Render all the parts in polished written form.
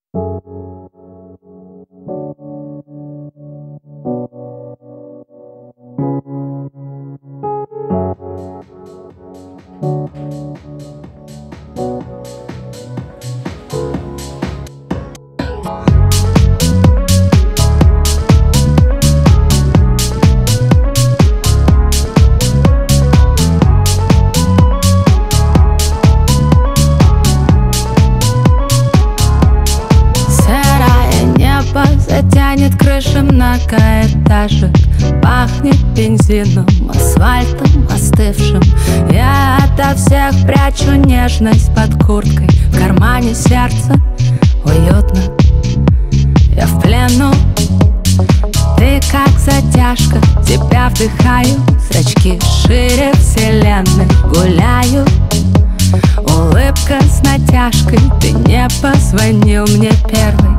Затянет крыши многоэтажек, пахнет бензином, асфальтом остывшим. Я ото всех прячу нежность под курткой, в кармане сердце уютно. Я в плену, ты как затяжка, тебя вдыхаю, зрачки шире вселенной гуляют. Улыбка с натяжкой, ты не позвонил мне первый.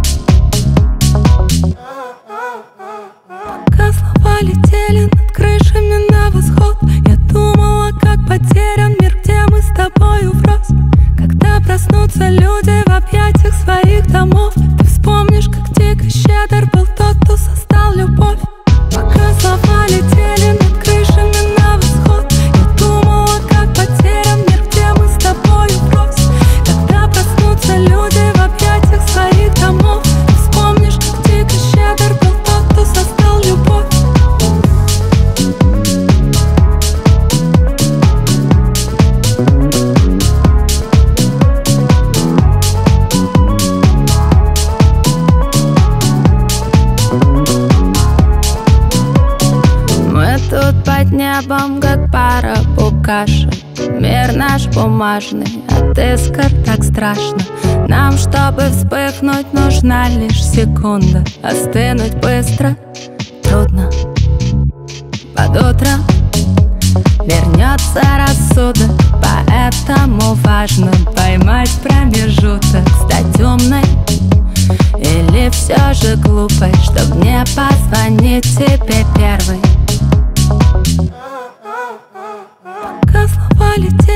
Пока слова летели над крышами на восход, я думала, как потерян мир, где мы с тобою врозь. Когда проснутся люди в объятиях своих домов, ты вспомнишь, как дико щедр был тот, кто создал любовь. Пока слова летели над крышами на восход, я думала, как потерян мир, где мы с тобою врозь. Когда проснутся люди в объятиях своих домов, ты вспомнишь, как дико щедр был тот, кто создал любовь. Мы тут под небом, как пара букашек. Мир наш бумажный, от искр так страшно. Нам, чтобы вспыхнуть, нужна лишь секунда. Остынуть быстро трудно. Под утро вернется рассудок, поэтому важно поймать промежуток, стать умной или все же глупой, чтоб не позвонить тебе первой. Пока слова летят